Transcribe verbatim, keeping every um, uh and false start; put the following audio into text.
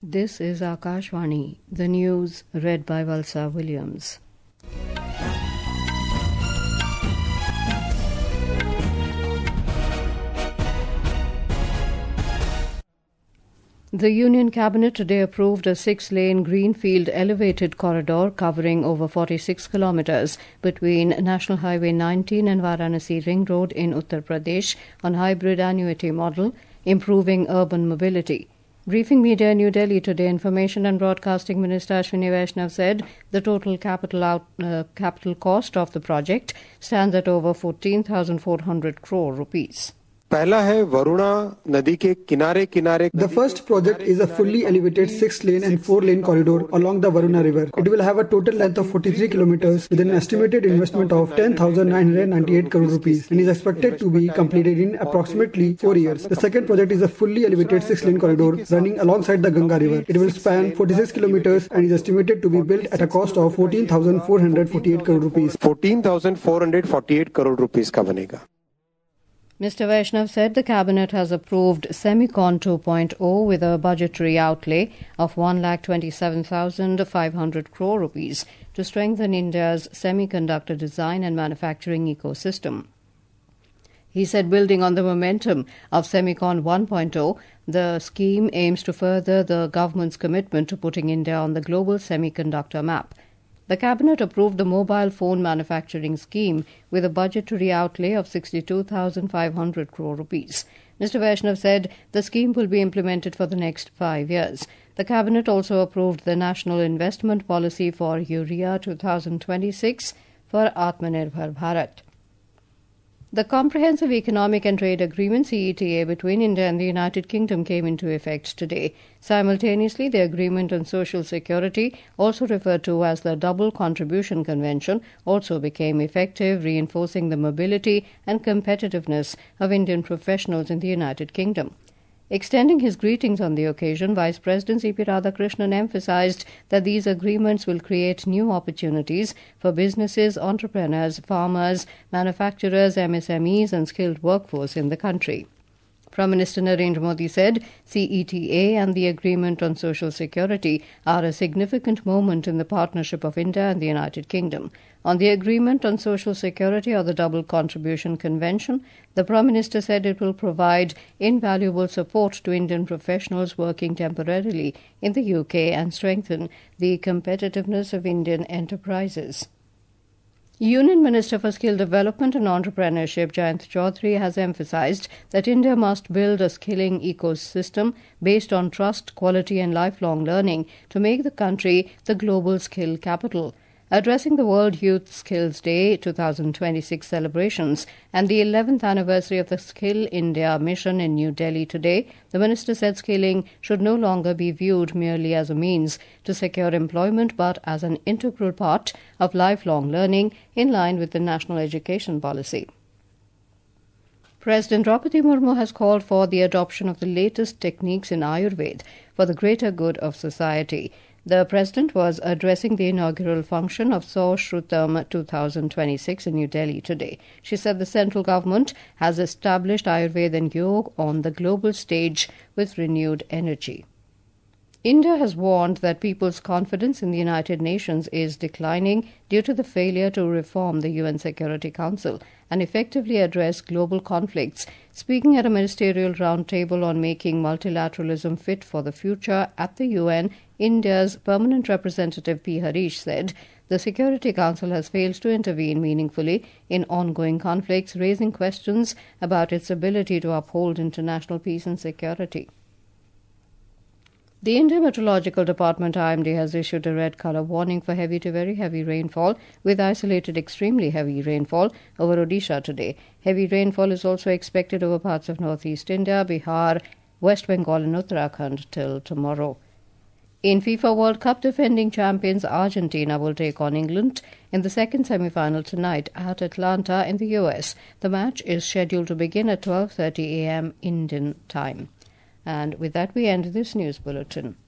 This is Akashvani, the news read by Valsa Williams. The Union Cabinet today approved a six-lane greenfield elevated corridor covering over forty-six kilometres between National Highway nineteen and Varanasi Ring Road in Uttar Pradesh on hybrid annuity model, improving urban mobility. Briefing media in New Delhi today, Information and Broadcasting Minister Ashwini Vaishnav said the total capital out, uh, capital cost of the project stands at over fourteen thousand four hundred crore rupees. पहला है वरुणा नदी के किनारे किनारे. The first project is a fully elevated six-lane and four-lane corridor along the Varuna River. It will have a total length of forty-three kilometers with an estimated investment of ten thousand nine hundred ninety-eight crore rupees and is expected to be completed in approximately four years. The second project is a fully elevated six-lane corridor running alongside the Ganga River. It will span forty-six kilometers and is estimated to be built at a cost of fourteen thousand four hundred forty-eight crore rupees. fourteen thousand four hundred forty-eight crore rupees का बनेगा. Mister Vaishnav said the Cabinet has approved Semicon two point oh with a budgetary outlay of one lakh twenty-seven thousand five hundred crore rupees to strengthen India's semiconductor design and manufacturing ecosystem. He said building on the momentum of Semicon one point oh, the scheme aims to further the government's commitment to putting India on the global semiconductor map. The Cabinet approved the mobile phone manufacturing scheme with a budgetary outlay of sixty-two thousand five hundred crore rupees. Mister Vaishnav said the scheme will be implemented for the next five years. The Cabinet also approved the National Investment Policy for Urea twenty twenty-six for Atmanirbhar Bharat. The Comprehensive Economic and Trade Agreement C E T A between India and the United Kingdom came into effect today. Simultaneously, the Agreement on Social Security, also referred to as the Double Contribution Convention, also became effective, reinforcing the mobility and competitiveness of Indian professionals in the United Kingdom. Extending his greetings on the occasion, Vice President C P Radhakrishnan emphasized that these agreements will create new opportunities for businesses, entrepreneurs, farmers, manufacturers, M S M Es and skilled workforce in the country. Prime Minister Narendra Modi said C E T A and the Agreement on Social Security are a significant moment in the partnership of India and the United Kingdom. On the Agreement on Social Security or the Double Contribution Convention, the Prime Minister said it will provide invaluable support to Indian professionals working temporarily in the U K and strengthen the competitiveness of Indian enterprises. Union Minister for Skill Development and Entrepreneurship Jayant Chaudhary has emphasized that India must build a skilling ecosystem based on trust, quality and lifelong learning to make the country the global skill capital. Addressing the World Youth Skills Day twenty twenty-six celebrations and the eleventh anniversary of the Skill India mission in New Delhi today, the minister said skilling should no longer be viewed merely as a means to secure employment but as an integral part of lifelong learning in line with the national education policy. President Draupadi Murmu has called for the adoption of the latest techniques in Ayurveda for the greater good of society. The President was addressing the inaugural function of Saushrutam twenty twenty-six in New Delhi today. She said the central government has established Ayurveda and Yoga on the global stage with renewed energy. India has warned that people's confidence in the United Nations is declining due to the failure to reform the U N Security Council and effectively address global conflicts. Speaking at a ministerial roundtable on making multilateralism fit for the future at the U N, India's permanent representative P. Harish said the Security Council has failed to intervene meaningfully in ongoing conflicts, raising questions about its ability to uphold international peace and security. The Indian Meteorological Department I M D has issued a red colour warning for heavy to very heavy rainfall with isolated extremely heavy rainfall over Odisha today. Heavy rainfall is also expected over parts of northeast India, Bihar, West Bengal and Uttarakhand till tomorrow. In FIFA World Cup, defending champions Argentina will take on England in the second semi-final tonight at Atlanta in the U S. The match is scheduled to begin at twelve thirty a m Indian time. And with that, we end this news bulletin.